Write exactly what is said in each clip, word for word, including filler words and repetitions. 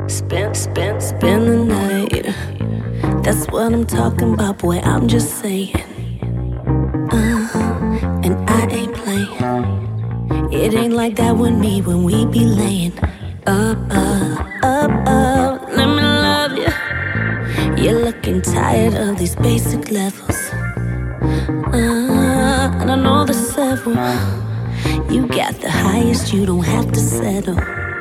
Spend, spend, spend the night. That's what I'm talking about, boy. I'm just saying. Uh, and I ain't playing. It ain't like that with me when we be laying up, up, up, up. Let me love you. You're looking tired of these basic levels. Uh, and I know there's several. You got the highest, you don't have to settle.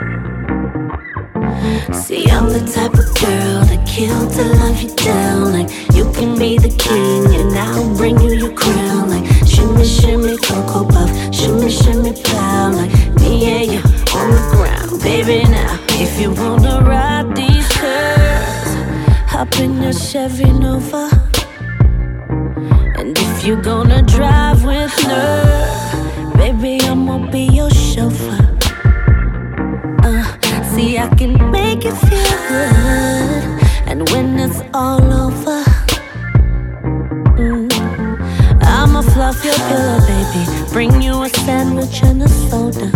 See, I'm the type of girl that kill to love you down. Like, you can be the king and I'll bring you your crown. Like, shimmy, shimmy, cocoa puff, shimmy, shimmy, plow. Like, me and you on the ground, baby, now. If you wanna ride these curves, hop in your Chevy Nova. And if you're gonna drive with nerve, baby, I'ma be your chauffeur. Uh, see, I can make you feel good. And when it's all over, mm, I'ma fluff your pillow, baby. Bring you a sandwich and a soda.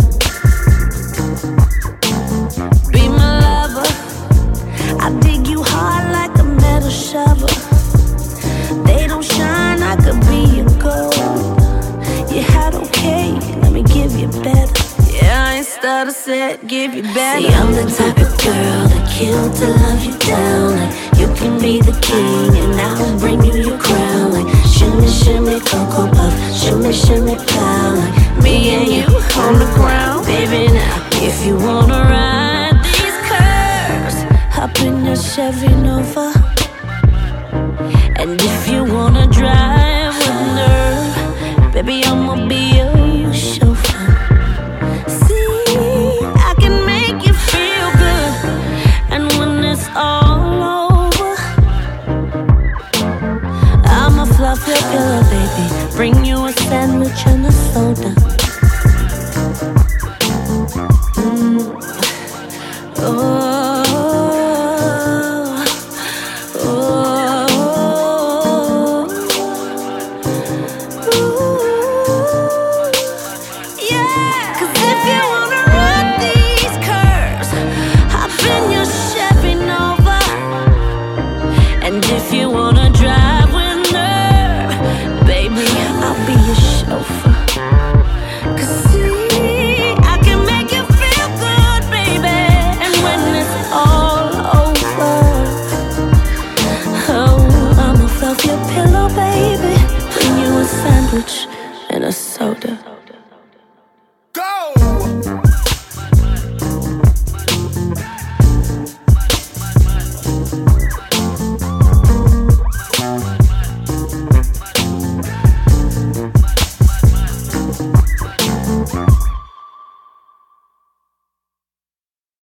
Be my lover. I dig you hard like a metal shovel. They don't shine, I could be your gold. You had okay, let me give you better. Yeah, I ain't stutter said, give you better. See, I'm the type of girl that kill to love you down. Like, you can be the king and I'll bring you your crown. Like, shimmy, shimmy, cocoa puff, shimmy, shimmy, plow. Like, me and you on the ground, baby, now. If you wanna ride these curves, hop in your Chevy Nova. And if you wanna drive with nerve, baby, I'ma be your chauffeur. See, I can make you feel good. And when it's all over, I'ma fluff your pillow, baby. Bring you a sandwich and a soda. Mm. Oh.